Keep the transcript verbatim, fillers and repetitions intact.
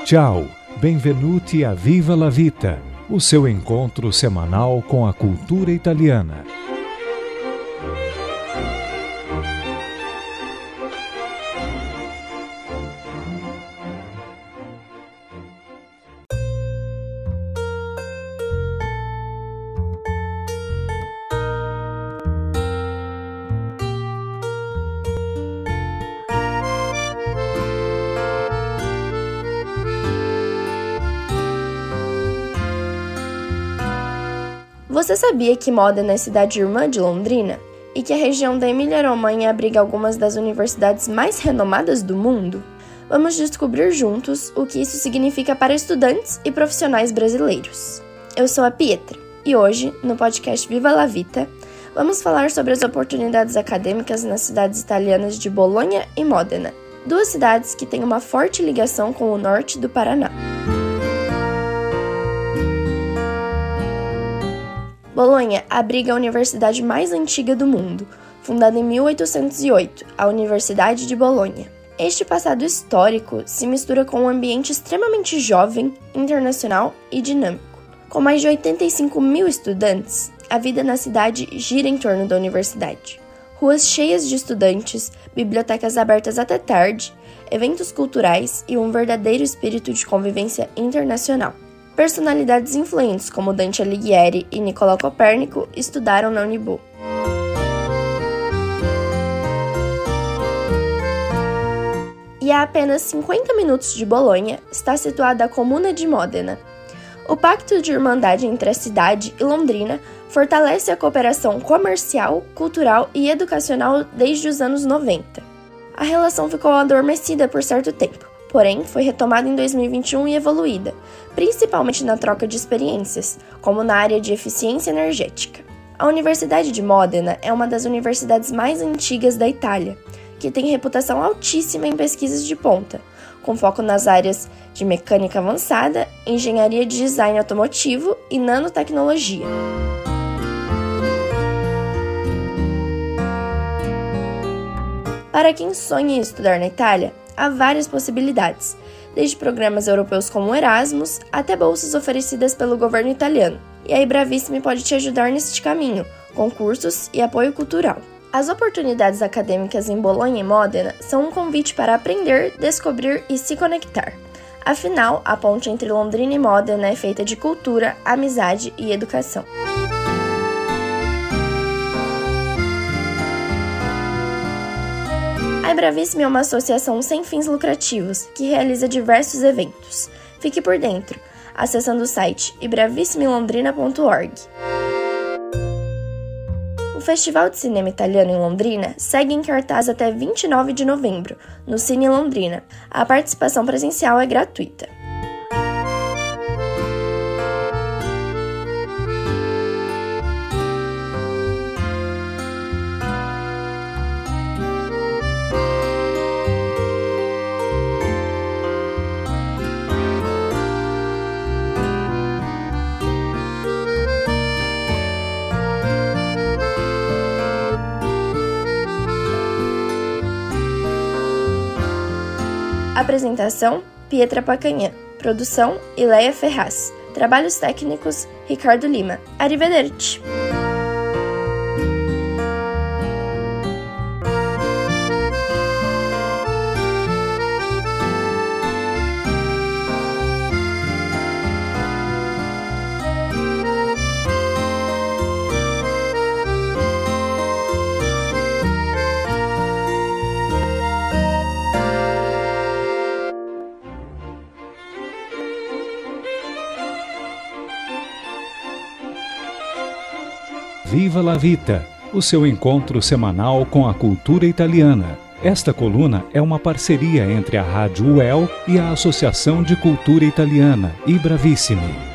Ciao, benvenuti a Viva la Vita, o seu encontro semanal com a cultura italiana. Você sabia que Modena é cidade irmã de Londrina? E que a região da Emília-Romanha abriga algumas das universidades mais renomadas do mundo? Vamos descobrir juntos o que isso significa para estudantes e profissionais brasileiros. Eu sou a Pietra, e hoje, no podcast Viva la Vita, vamos falar sobre as oportunidades acadêmicas nas cidades italianas de Bolonha e Modena, duas cidades que têm uma forte ligação com o norte do Paraná. Bolonha abriga a universidade mais antiga do mundo, fundada em mil oitocentos e oito, a Universidade de Bolonha. Este passado histórico se mistura com um ambiente extremamente jovem, internacional e dinâmico. Com mais de oitenta e cinco mil estudantes, a vida na cidade gira em torno da universidade. Ruas cheias de estudantes, bibliotecas abertas até tarde, eventos culturais e um verdadeiro espírito de convivência internacional. Personalidades influentes como Dante Alighieri e Nicolau Copérnico estudaram na Unibo. E a apenas cinquenta minutos de Bolonha está situada a comuna de Modena. O pacto de irmandade entre a cidade e Londrina fortalece a cooperação comercial, cultural e educacional desde os anos noventa. A relação ficou adormecida por certo tempo, porém foi retomada em dois mil e vinte e um e evoluída, principalmente na troca de experiências, como na área de eficiência energética. A Universidade de Modena é uma das universidades mais antigas da Itália, que tem reputação altíssima em pesquisas de ponta, com foco nas áreas de mecânica avançada, engenharia de design automotivo e nanotecnologia. Para quem sonha em estudar na Itália, há várias possibilidades, desde programas europeus como o Erasmus até bolsas oferecidas pelo governo italiano. E a Bravissimi pode te ajudar neste caminho, com cursos e apoio cultural. As oportunidades acadêmicas em Bolonha e Modena são um convite para aprender, descobrir e se conectar. Afinal, a ponte entre Londrina e Modena é feita de cultura, amizade e educação. A Bravissimi é uma associação sem fins lucrativos que realiza diversos eventos. Fique por dentro, acessando o site i bravissimi londrina ponto org. O Festival de Cinema Italiano em Londrina segue em cartaz até vinte e nove de novembro, no Cine Londrina. A participação presencial é gratuita. Apresentação: Pietra Pacanhã. Produção: Ileia Ferraz. Trabalhos técnicos: Ricardo Lima. Arrivederci! Viva la Vita, o seu encontro semanal com a cultura italiana. Esta coluna é uma parceria entre a Rádio U E L e a Associação de Cultura Italiana, i Bravissimi.